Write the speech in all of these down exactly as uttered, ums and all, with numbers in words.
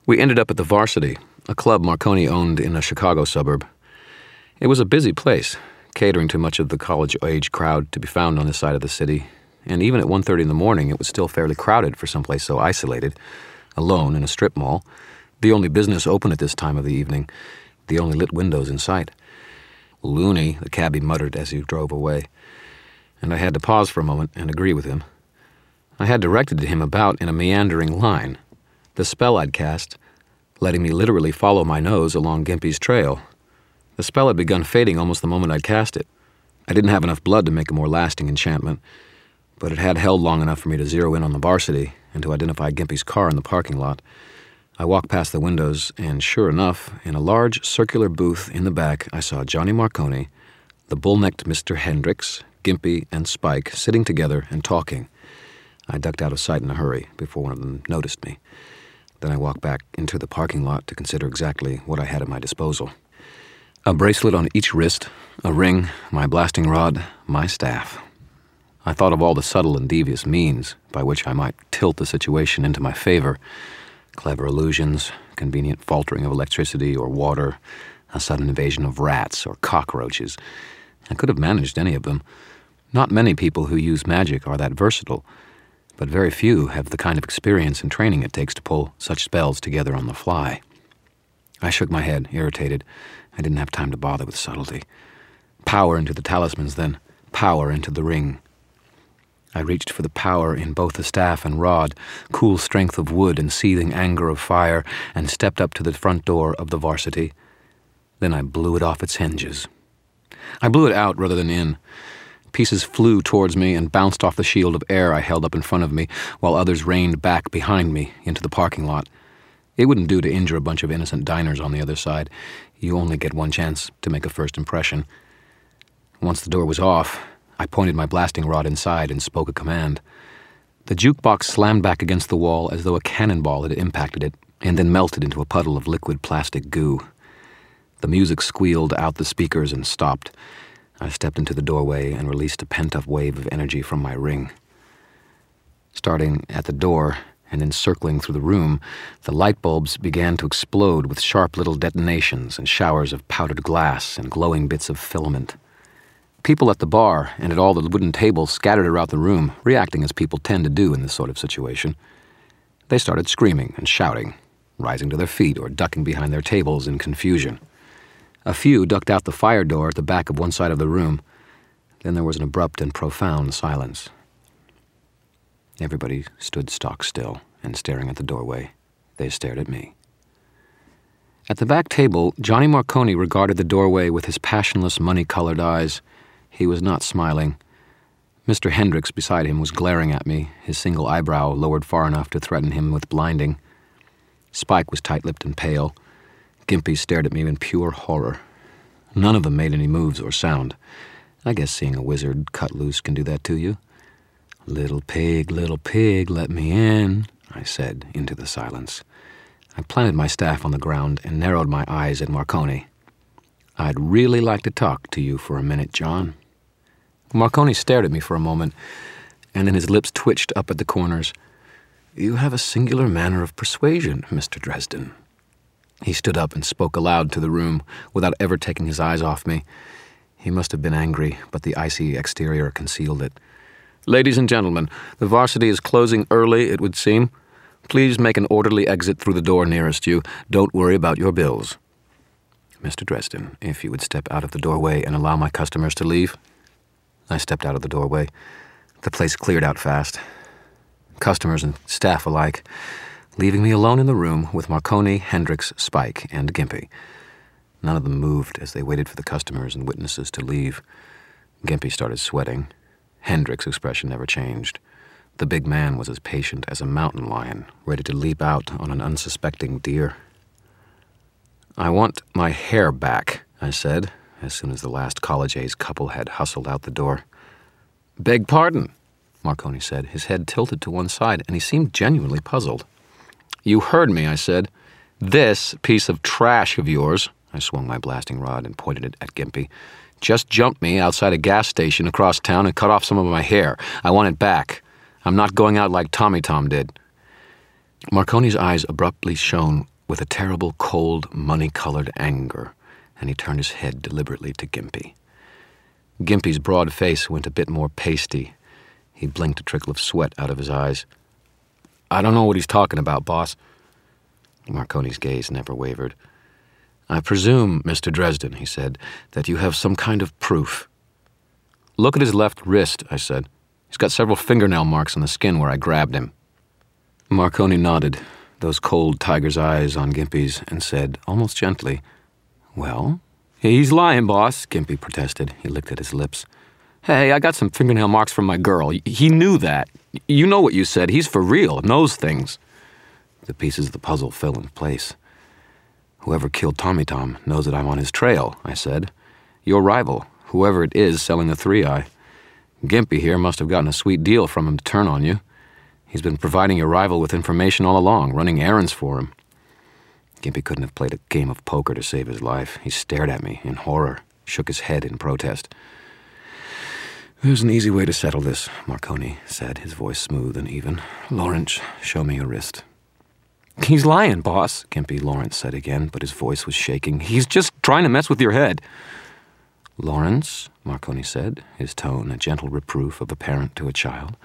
We ended up at the Varsity, a club Marconi owned in a Chicago suburb. It was a busy place, catering to much of the college-age crowd to be found on this side of the city, and even at one thirty in the morning it was still fairly crowded for someplace so isolated, alone in a strip mall, the only business open at this time of the evening, the only lit windows in sight. Loony, the cabbie muttered as he drove away, and I had to pause for a moment and agree with him. I had directed him about in a meandering line, the spell I'd cast, letting me literally follow my nose along Gimpy's trail. The spell had begun fading almost the moment I'd cast it. I didn't have enough blood to make a more lasting enchantment, but it had held long enough for me to zero in on the Varsity and to identify Gimpy's car in the parking lot. I walked past the windows, and sure enough, in a large circular booth in the back, I saw Johnny Marconi, the bull-necked Mister Hendricks, Gimpy, and Spike sitting together and talking. I ducked out of sight in a hurry before one of them noticed me. Then I walked back into the parking lot to consider exactly what I had at my disposal. A bracelet on each wrist, a ring, my blasting rod, my staff. I thought of all the subtle and devious means by which I might tilt the situation into my favor. Clever illusions, convenient faltering of electricity or water, a sudden invasion of rats or cockroaches. I could have managed any of them. Not many people who use magic are that versatile, but very few have the kind of experience and training it takes to pull such spells together on the fly. I shook my head, irritated. I didn't have time to bother with subtlety. Power into the talismans, then. Power into the ring. I reached for the power in both the staff and rod, cool strength of wood and seething anger of fire, and stepped up to the front door of the Varsity. Then I blew it off its hinges. I blew it out rather than in. Pieces flew towards me and bounced off the shield of air I held up in front of me, while others rained back behind me into the parking lot. It wouldn't do to injure a bunch of innocent diners on the other side. You only get one chance to make a first impression. Once the door was off, I pointed my blasting rod inside and spoke a command. The jukebox slammed back against the wall as though a cannonball had impacted it, and then melted into a puddle of liquid plastic goo. The music squealed out the speakers and stopped. I stepped into the doorway and released a pent-up wave of energy from my ring. Starting at the door and then circling through the room, the light bulbs began to explode with sharp little detonations and showers of powdered glass and glowing bits of filament. People at the bar and at all the wooden tables scattered around the room, reacting as people tend to do in this sort of situation. They started screaming and shouting, rising to their feet or ducking behind their tables in confusion. A few ducked out the fire door at the back of one side of the room. Then there was an abrupt and profound silence. Everybody stood stock still and staring at the doorway. They stared at me. At the back table, Johnny Marconi regarded the doorway with his passionless, money-colored eyes. He was not smiling. Mister Hendricks beside him was glaring at me, his single eyebrow lowered far enough to threaten him with blinding. Spike was tight-lipped and pale. Gimpy stared at me in pure horror. None of them made any moves or sound. I guess seeing a wizard cut loose can do that to you. "Little pig, little pig, let me in," I said into the silence. I planted my staff on the ground and narrowed my eyes at Marconi. "I'd really like to talk to you for a minute, John." Marconi stared at me for a moment, and then his lips twitched up at the corners. "You have a singular manner of persuasion, Mister Dresden." He stood up and spoke aloud to the room without ever taking his eyes off me. He must have been angry, but the icy exterior concealed it. "Ladies and gentlemen, the Varsity is closing early, it would seem. Please make an orderly exit through the door nearest you. Don't worry about your bills." "Mister Dresden, if you would step out of the doorway and allow my customers to leave." I stepped out of the doorway. The place cleared out fast. Customers and staff alike, leaving me alone in the room with Marconi, Hendricks, Spike, and Gimpy. None of them moved as they waited for the customers and witnesses to leave. Gimpy started sweating. Hendricks' expression never changed. The big man was as patient as a mountain lion, ready to leap out on an unsuspecting deer. "I want my hair back," I said, as soon as the last college-age couple had hustled out the door. "Beg pardon," Marconi said, his head tilted to one side, and he seemed genuinely puzzled. "You heard me," I said. "This piece of trash of yours," I swung my blasting rod and pointed it at Gimpy, "just jumped me outside a gas station across town and cut off some of my hair. I want it back. I'm not going out like Tommy Tom did." Marconi's eyes abruptly shone with a terrible, cold, money-colored anger, and he turned his head deliberately to Gimpy. Gimpy's broad face went a bit more pasty. He blinked a trickle of sweat out of his eyes. "I don't know what he's talking about, boss." Marconi's gaze never wavered. "I presume, Mister Dresden," he said, "that you have some kind of proof." "Look at his left wrist," I said. "He's got several fingernail marks on the skin where I grabbed him." Marconi nodded, those cold tiger's eyes on Gimpy's, and said, almost gently, "Well?" "He's lying, boss," Gimpy protested. He licked at his lips. "Hey, I got some fingernail marks from my girl. He knew that. You know what you said. He's for real, knows things." The pieces of the puzzle fell in place. "Whoever killed Tommy Tom knows that I'm on his trail," I said. "Your rival, whoever it is selling the three-eye. Gimpy here must have gotten a sweet deal from him to turn on you. He's been providing your rival with information all along, running errands for him." Gimpy couldn't have played a game of poker to save his life. He stared at me in horror, shook his head in protest. "There's an easy way to settle this," Marconi said, his voice smooth and even. "Lawrence, show me your wrist." "He's lying, boss," Gimpy Lawrence said again, but his voice was shaking. "He's just trying to mess with your head." "Lawrence," Marconi said, his tone a gentle reproof of a parent to a child.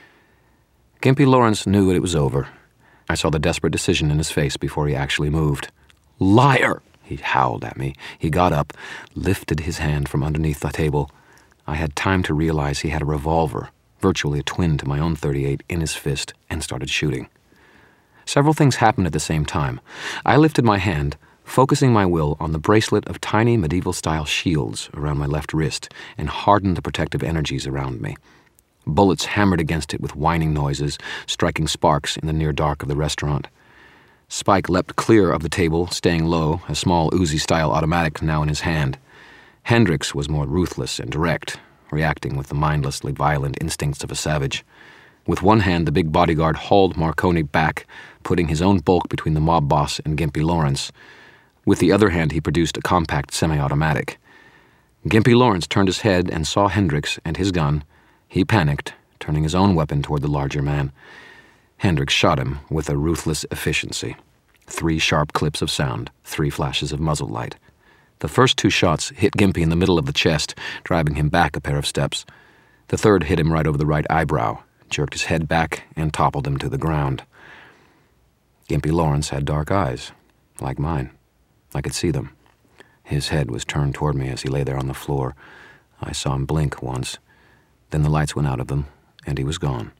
Gimpy Lawrence knew it was over. I saw the desperate decision in his face before he actually moved. "Liar!" he howled at me. He got up, lifted his hand from underneath the table. I had time to realize he had a revolver, virtually a twin to my own thirty-eight, in his fist, and started shooting. Several things happened at the same time. I lifted my hand, focusing my will on the bracelet of tiny medieval-style shields around my left wrist, and hardened the protective energies around me. Bullets hammered against it with whining noises, striking sparks in the near dark of the restaurant. Spike leapt clear of the table, staying low, a small Uzi-style automatic now in his hand. Hendricks was more ruthless and direct, reacting with the mindlessly violent instincts of a savage. With one hand, the big bodyguard hauled Marconi back, putting his own bulk between the mob boss and Gimpy Lawrence. With the other hand, he produced a compact semi-automatic. Gimpy Lawrence turned his head and saw Hendricks and his gun. He panicked, turning his own weapon toward the larger man. Hendricks shot him with a ruthless efficiency. Three sharp clips of sound, three flashes of muzzle light. The first two shots hit Gimpy in the middle of the chest, driving him back a pair of steps. The third hit him right over the right eyebrow, jerked his head back, and toppled him to the ground. Gimpy Lawrence had dark eyes, like mine. I could see them. His head was turned toward me as he lay there on the floor. I saw him blink once. Then the lights went out of them, and he was gone.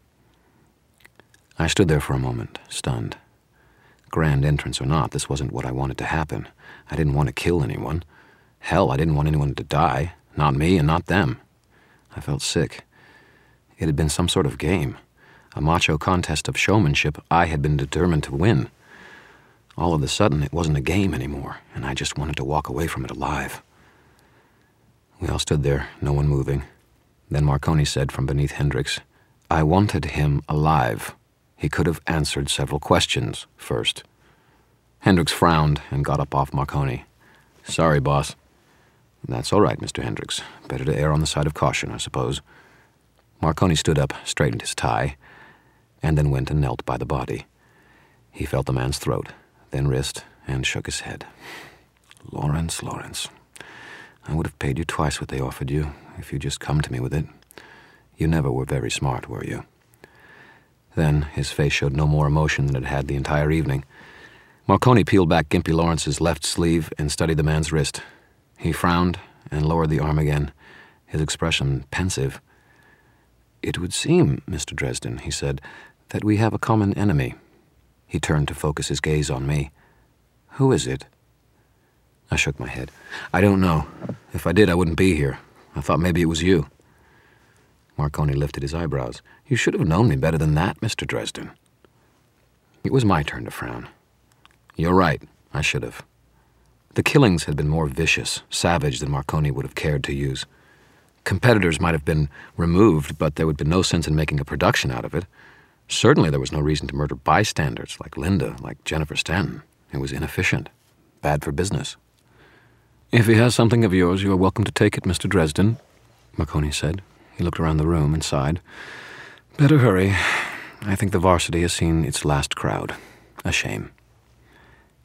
I stood there for a moment, stunned. Grand entrance or not, this wasn't what I wanted to happen. I didn't want to kill anyone. Hell, I didn't want anyone to die. Not me and not them. I felt sick. It had been some sort of game. A macho contest of showmanship I had been determined to win. All of a sudden, it wasn't a game anymore, and I just wanted to walk away from it alive. We all stood there, no one moving. Then Marconi said from beneath Hendricks, "I wanted him alive. He could have answered several questions first." Hendricks frowned and got up off Marconi. "Sorry, boss." "That's all right, Mister Hendricks. Better to err on the side of caution, I suppose." Marconi stood up, straightened his tie, and then went and knelt by the body. He felt the man's throat, then wrist, and shook his head. "Lawrence, Lawrence, I would have paid you twice what they offered you, if you'd just come to me with it. You never were very smart, were you?" Then his face showed no more emotion than it had the entire evening. Marconi peeled back Gimpy Lawrence's left sleeve and studied the man's wrist. He frowned and lowered the arm again, his expression pensive. "It would seem, Mister Dresden," he said, "that we have a common enemy." He turned to focus his gaze on me. "Who is it?" I shook my head. "I don't know. If I did, I wouldn't be here. I thought maybe it was you." Marconi lifted his eyebrows. "You should have known me better than that, Mister Dresden." It was my turn to frown. "You're right. I should have." The killings had been more vicious, savage than Marconi would have cared to use. Competitors might have been removed, but there would be no sense in making a production out of it. Certainly there was no reason to murder bystanders like Linda, like Jennifer Stanton. It was inefficient, bad for business. "If he has something of yours, you are welcome to take it, Mister Dresden," Marconi said. He looked around the room and sighed. "Better hurry. I think the varsity has seen its last crowd. A shame."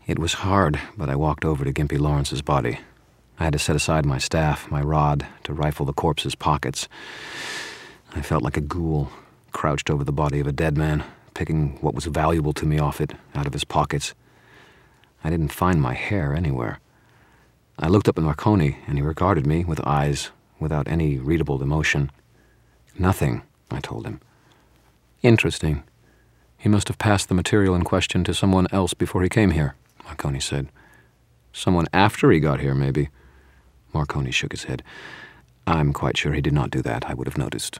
It was hard, but I walked over to Gimpy Lawrence's body. I had to set aside my staff, my rod, to rifle the corpse's pockets. I felt like a ghoul, crouched over the body of a dead man, picking what was valuable to me off it, out of his pockets. I didn't find my hair anywhere. I looked up at Marconi, and he regarded me with eyes without any readable emotion. Nothing, I told him. Interesting. He must have passed the material in question to someone else before he came here, Marconi said. Someone after he got here, maybe. Marconi shook his head. I'm quite sure he did not do that. I would have noticed.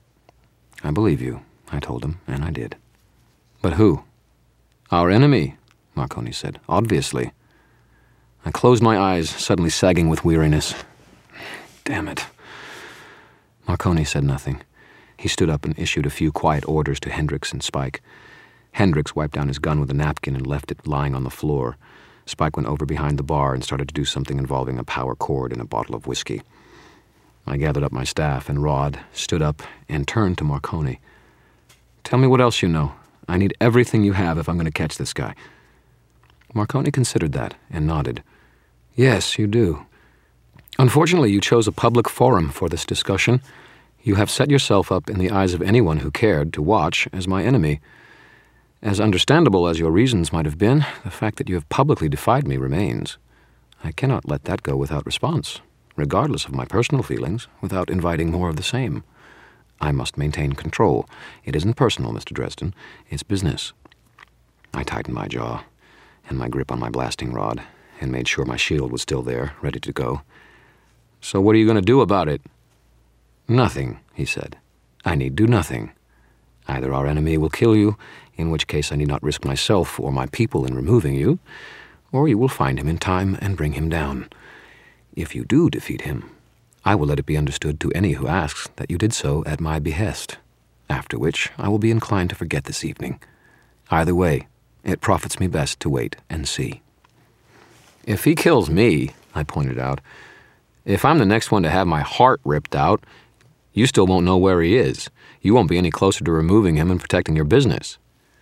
I believe you, I told him, and I did. But who? Our enemy, Marconi said. Obviously. I closed my eyes, suddenly sagging with weariness. Damn it. Marconi said nothing. He stood up and issued a few quiet orders to Hendricks and Spike. Hendricks wiped down his gun with a napkin and left it lying on the floor. Spike went over behind the bar and started to do something involving a power cord and a bottle of whiskey. I gathered up my staff and rod, stood up, and turned to Marconi. Tell me what else you know. I need everything you have if I'm going to catch this guy. Marconi considered that and nodded. Yes, you do. Unfortunately, you chose a public forum for this discussion. You have set yourself up in the eyes of anyone who cared to watch as my enemy. As understandable as your reasons might have been, the fact that you have publicly defied me remains. I cannot let that go without response, regardless of my personal feelings, without inviting more of the same. I must maintain control. It isn't personal, Mister Dresden. It's business. I tightened my jaw and my grip on my blasting rod and made sure my shield was still there, ready to go. So what are you going to do about it? Nothing, he said. I need do nothing. Either our enemy will kill you, in which case I need not risk myself or my people in removing you, or you will find him in time and bring him down. If you do defeat him, I will let it be understood to any who asks that you did so at my behest, after which I will be inclined to forget this evening. Either way, it profits me best to wait and see. If he kills me, I pointed out, if I'm the next one to have my heart ripped out, you still won't know where he is. You won't be any closer to removing him and protecting your business.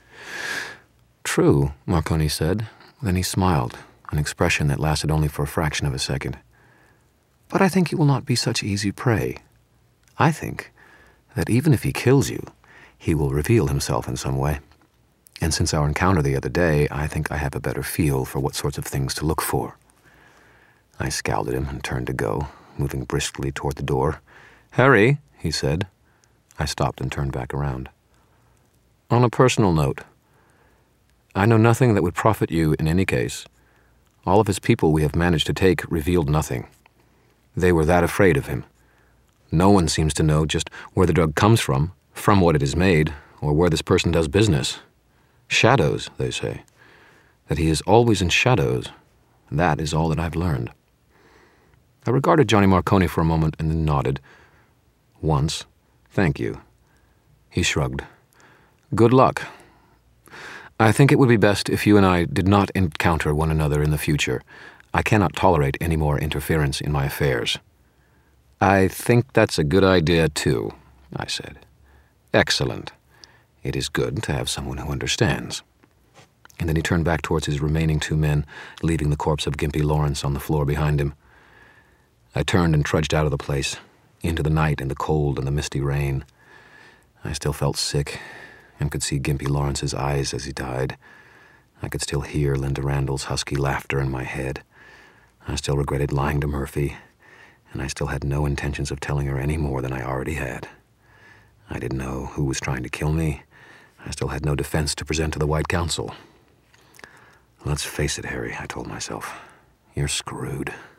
True, Marconi said. Then he smiled, an expression that lasted only for a fraction of a second. But I think he will not be such easy prey. I think that even if he kills you, he will reveal himself in some way. And since our encounter the other day, I think I have a better feel for what sorts of things to look for. I scowled at him and turned to go, moving briskly toward the door. Harry, he said. I stopped and turned back around. On a personal note, I know nothing that would profit you in any case. All of his people we have managed to take revealed nothing. They were that afraid of him. No one seems to know just where the drug comes from, from what it is made, or where this person does business. Shadows, they say. That he is always in shadows. That is all that I've learned. I regarded Johnny Marconi for a moment and then nodded. Once. Thank you. He shrugged. Good luck. I think it would be best if you and I did not encounter one another in the future. I cannot tolerate any more interference in my affairs. I think that's a good idea, too, I said. Excellent. It is good to have someone who understands. And then he turned back towards his remaining two men, leaving the corpse of Gimpy Lawrence on the floor behind him. I turned and trudged out of the place, into the night and the cold and the misty rain. I still felt sick and could see Gimpy Lawrence's eyes as he died. I could still hear Linda Randall's husky laughter in my head. I still regretted lying to Murphy, and I still had no intentions of telling her any more than I already had. I didn't know who was trying to kill me. I still had no defense to present to the White Council. Let's face it, Harry, I told myself. You're screwed.